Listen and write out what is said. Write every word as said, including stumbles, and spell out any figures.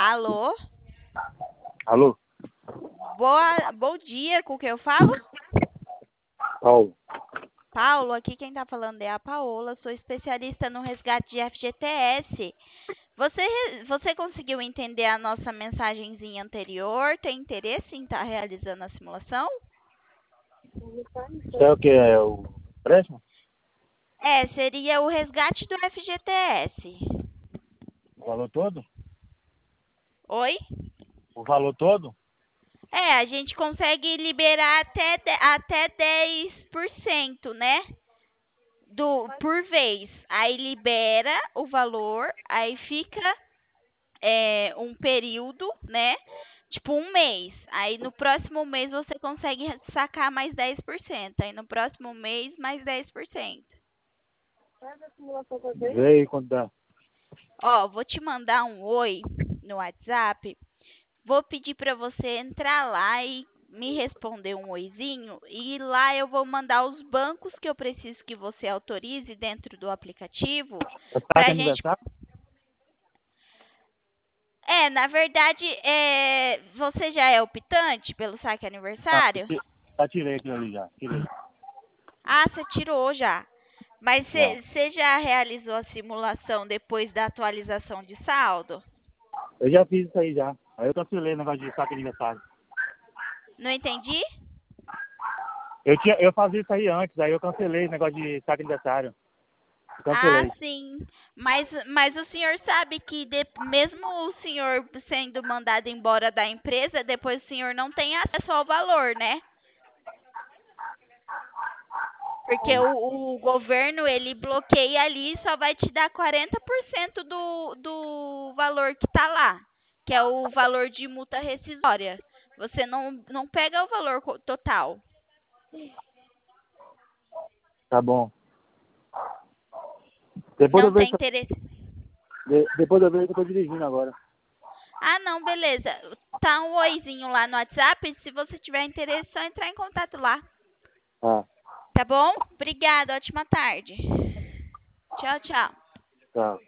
Alô? Alô? Boa, bom dia, com quem eu falo? Paulo. Paulo, aqui quem tá falando é a Paola, sou especialista no resgate de F G T S. Você, re- você conseguiu entender a nossa mensagenzinha anterior? Tem interesse em estar realizando a simulação? Isso é o que? É o empréstimo? É, seria o resgate do F G T S. O valor todo? Oi? O valor todo? É, a gente consegue liberar até, de- até dez por cento, né? Do, por vez. Aí libera o valor, aí fica é, um período, né? Tipo um mês. Aí no próximo mês você consegue sacar mais dez por cento. Aí no próximo mês, mais dez por cento. Vê aí quanto dá. Ó, vou te mandar um oi no WhatsApp. Vou pedir para você entrar lá e me responder um oizinho. E lá eu vou mandar os bancos que eu preciso que você autorize dentro do aplicativo. É saque Pra gente. aniversário? É, na verdade, é... você já é optante pelo saque Ah, aniversário? ti- já tirei aquilo ali já. Tirei. Ah, você tirou já. Mas Já. você já realizou a simulação depois da atualização de saldo? Eu já fiz isso aí já. Aí eu cancelei o negócio de saque aniversário. Não entendi? Eu, tinha, eu fazia isso aí antes, aí eu cancelei o negócio de saque aniversário. Eu Ah, cancelei. sim. Mas, mas o senhor sabe que de- mesmo o senhor sendo mandado embora da empresa, depois o senhor não tem acesso ao valor, né? Porque o, o governo, ele bloqueia ali e só vai te dar quarenta por cento do, do valor que tá lá, que é o valor de multa rescisória. Você não, não pega o valor co- total. Tá bom. Depois eu Não tem vejo, interesse. de- depois eu vejo que eu tô dirigindo agora. Ah, não, beleza. Tá um oizinho lá no WhatsApp. Se você tiver interesse, é só entrar em contato lá. Ah, Tá bom? Obrigada, ótima tarde. Tchau, tchau. tá.